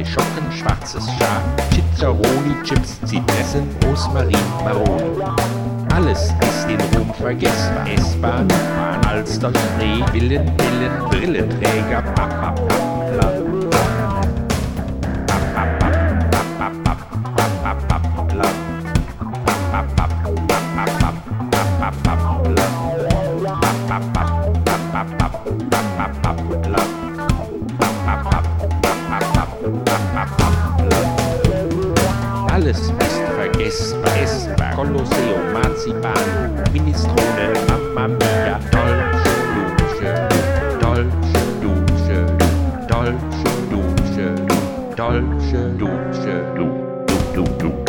Artischocken, schwarzes Schaf, Ciceroni, Chips, Zipressen, Rosmarin, Maroni. Alles ist in Rom vergessbar. S-Bahn, Alster, Schnee, Villen, Brillenträger, alles ist vergessbar, essbar, Kolosseum, Marzipan, Minestrone, Mamma Mia, Dolce, Dusche, Dolce, Dusche, Dolce, Dusche, du.